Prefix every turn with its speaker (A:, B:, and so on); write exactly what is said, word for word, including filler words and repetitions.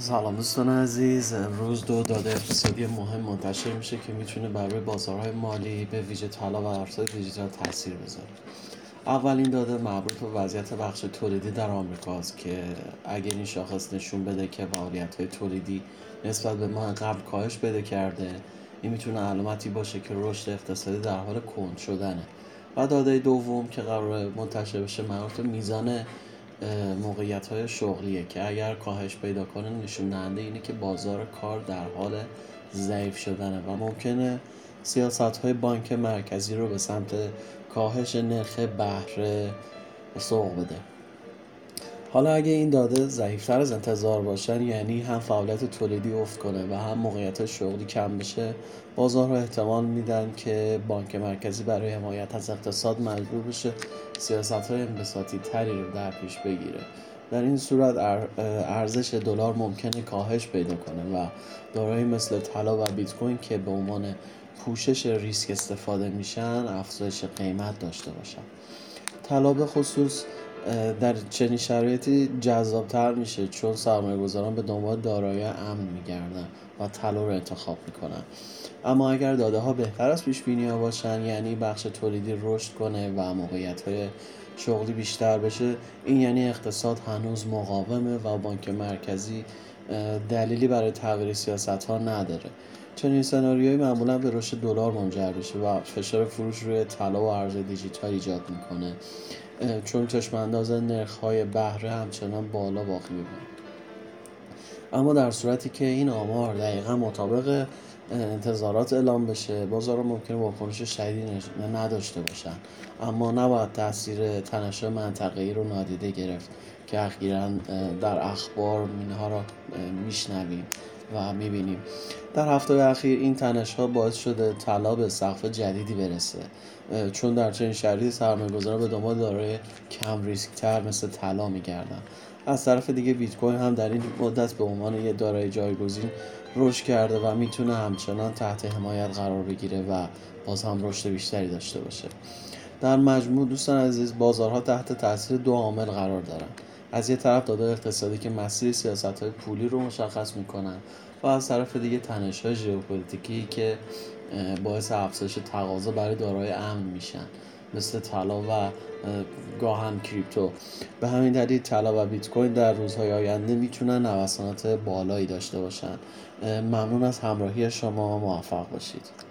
A: سلام دوستان عزیز. امروز دو داده اقتصادی مهم منتشر میشه که میتونه برای بازارهای مالی به ویژه طلا و ارزهای دیجیتال تاثیر بذاره. اولین داده مربوط به وضعیت بخش تولیدی در آمریکاست که اگر این شاخص نشون بده که فعالیت‌های تولیدی نسبت به ماه قبل کاهش پیدا کرده، این میتونه علامتی باشه که رشد اقتصادی در حال کند شدنه. و داده دوم که قرار منتشر بشه مربوط به میزان موقعیت‌های شغلیه که اگر کاهش پیدا کنه نشون دهنده اینه که بازار کار در حال ضعیف شدنه و ممکنه سیاست‌های بانک مرکزی رو به سمت کاهش نرخ بهره سوق بده. حالا اگه این داده ضعیفتر از انتظار باشن، یعنی هم فعالیت تولیدی افت کنه و هم موقعیت شغلی کم بشه، بازارها احتمال میدن که بانک مرکزی برای حمایت از اقتصاد مجبور بشه سیاست‌های انبساطی تری رو در پیش بگیره. در این صورت ارزش دلار ممکنه کاهش پیدا کنه و دارایی مثل طلا و بیت کوین که به عنوان پوشش ریسک استفاده میشن افزایش قیمت داشته باشن. طلا به خصوص در چنین شرایطی جذابتر میشه چون سرمایه‌گذاران به دنبال دارایی امن میگردن و طلا رو انتخاب میکنن. اما اگر داده ها بهتر از پیش بینی ها باشن، یعنی بخش تولیدی رشد کنه و موقعیت های شغلی بیشتر بشه، این یعنی اقتصاد هنوز مقاومه و بانک مرکزی دلیلی برای تغییر سیاست ها نداره. چنین سناریویی معمولا به رشد دلار منجر بشه و فشار فروش روی طلا و ارز دیجیتال ایجاد میکنه، چون چشمانداز نرخ‌های بهره همچنان بالا باقی میمونه. اما در صورتی که این آمار دقیقا مطابق انتظارات اعلام بشه، بازار ممکن واکنش شدیدی نداشته باشن، اما نباید تاثیر تنش‌های منطقه‌ای رو نادیده گرفت که اخیراً در اخبار اینها را میشنویم و میبینیم. در هفته اخیر این تنش‌ها باعث شده طلا به سقف جدیدی برسه، چون در چنین شرایطی سرمایه‌گذاران به دنبال دارایی کم ریسک تر مثل طلا میگردن. از طرف دیگه بیت کوین هم در این مدت به عنوان یه دارایی جایگزین رشد کرده و میتونه همچنان تحت حمایت قرار بگیره و باز هم رشد بیشتری داشته باشه. در مجموع دوستان عزیز، بازارها تحت تاثیر دو عامل قرار دارن. از یه طرف داده اقتصادی که مسیر سیاست‌های پولی رو مشخص میکنن و از طرف دیگه تنش‌های ژئوپلیتیکی که باعث افزایش تقاضا برای دارایی امن میشن مثل طلا و گاه هم کریپتو. به همین دلیل طلا و بیت کوین در روزهای آینده میتونن نوسانات بالایی داشته باشن. ممنون از همراهی شما، موفق باشید.